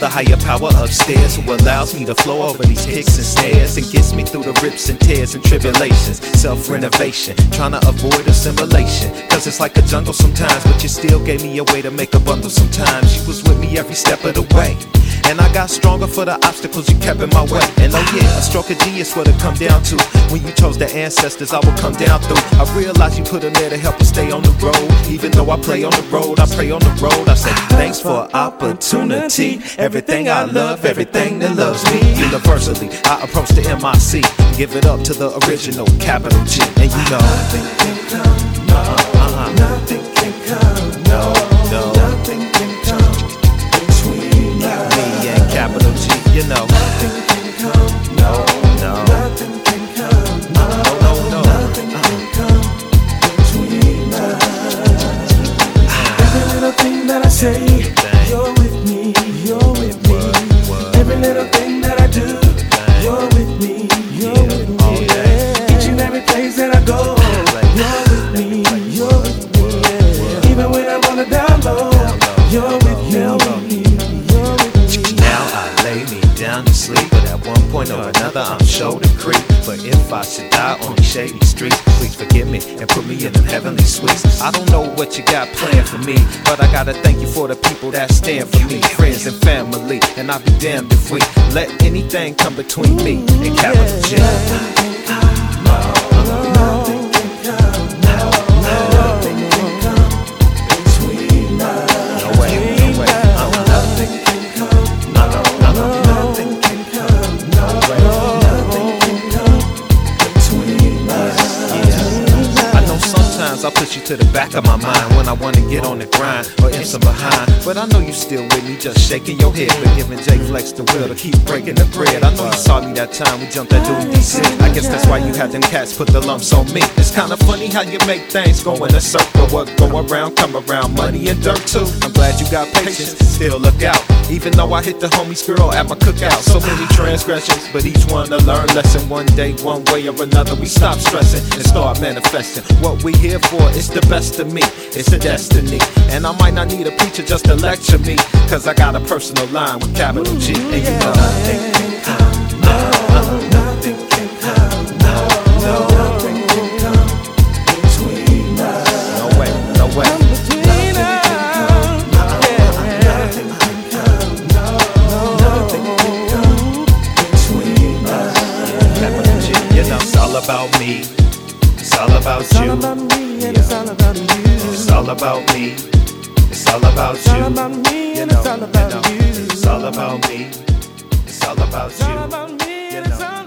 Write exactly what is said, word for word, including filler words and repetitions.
higher power upstairs who allows me to flow over these kicks and snares and gets me through the rips and tears and tribulations. Self-renovation, trying to avoid assimilation, cause it's like a jungle sometimes, but you still gave me a way to make a bundle sometimes. You was with me every step of the way, and I got stronger for the obstacles you kept in my way. And oh yeah, a stroke of G is what it come down to. When you chose the ancestors I will come down through. I realized you put them there to help us stay on the road. Even though I play on the road, I pray on the road. I say thanks for opportunity. Everything I love, everything that loves me. Universally, I approach the M I C. Give it up to the original capital G. And you know nothing can come, no, uh-huh. Nothing can come, no, no. Nothing can come between us. Me and capital G, you know. Nothing can come, no, no. Nothing can come, no, no, no. Nothing can come between us. Every little thing that I say, you're with me, you're with me. Every little thing that I do, you're with me, you're with me. Each and every place that I go, you're with me, you're with me. Even when I wanna down low, you're with me, you're with me. Now I lay me down to sleep, but at one point or another I'm sure to creep. But if I should die on these shady streets, please forgive me and put me in them heavenly suites. I don't know what you got planned for me, but I gotta thank you for the people that stand for me, friends and family. And I'll be damned if we let anything come between me and capital G. I push you to the back of my mind when I wanna get on the grind or in some behind. But I know you still with me, just shaking your head, but giving J Flex the will to keep breaking the bread. I know you saw me that time we jumped that dude D C. I guess that's why you had them cats put the lumps on me. It's kinda funny how you make things go in a circle. What go around, come around, money and dirt too. I'm glad you got patience, still look out. Even though I hit the homie's girl at my cookout. So many transgressions, but each one a learn lesson. One day, one way or another, we stop stressing and start manifesting what we here for. It's the best of me, it's a destiny. And I might not need a preacher just to lecture me, cause I got a personal line with capital G. And you know nothing can come, no, nothing can come, no, no, nothing can come between us. No way, no way. Nothing can come, no, nothing can come, no, nothing can come between us. Capital G, you know it's all about me. It's all about you. And it's all about you. It's all about me. It's all about you. It's all about me and it's all about you. It's all about me. It's all about you. It's all about me and it's all